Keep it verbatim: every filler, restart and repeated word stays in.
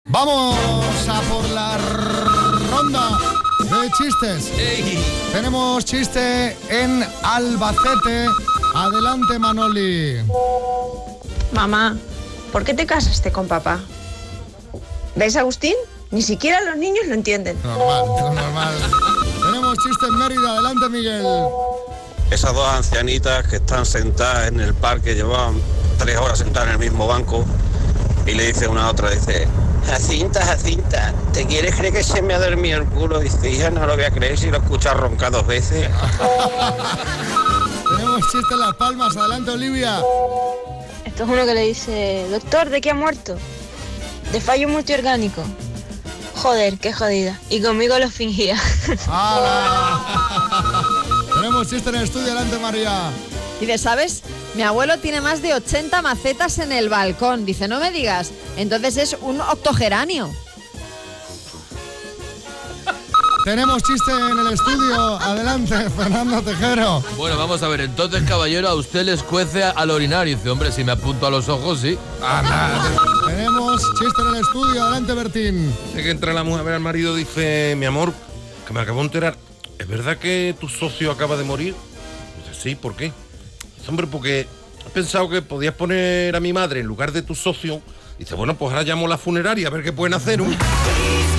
Vamos a por la ronda de chistes. Hey. Tenemos chiste en Albacete. Adelante, Manoli. Mamá, ¿por qué te casaste con papá? ¿Ves, Agustín? Ni siquiera los niños lo entienden. Normal, normal. Tenemos chiste en Mérida. Adelante, Miguel. Esas dos ancianitas que están sentadas en el parque, llevaban tres horas sentadas en el mismo banco, y le dice una a otra, dice, Jacinta, Jacinta, ¿te quieres creer que se me ha dormido el culo? Dice, hija, no lo voy a creer si lo escuchas roncar dos veces. Tenemos chiste en Las Palmas. Adelante, Olivia. Esto es uno que le dice, doctor, ¿de qué ha muerto? De fallo multiorgánico. Joder, qué jodida. Y conmigo lo fingía. ¡Hala! Tenemos chiste en el estudio. Adelante, María. Dice, ¿sabes? Mi abuelo tiene más de ochenta macetas en el balcón. Dice, no me digas. Entonces es un octogeranio. Tenemos chiste en el estudio. Adelante, Fernando Tejero. Bueno, vamos a ver, entonces, caballero, a usted le escuece al orinar. Y dice, hombre, si me apunto a los ojos, sí. Tenemos chiste en el estudio. Adelante, Bertín. Dice que entra la mujer a ver al marido, dice, mi amor, que me acabo de enterar, ¿es verdad que tu socio acaba de morir? Dice, sí, ¿por qué? Dice, hombre, porque he pensado que podías poner a mi madre en lugar de tu socio. Dice, bueno, pues ahora llamo a la funeraria a ver qué pueden hacer. ¿no?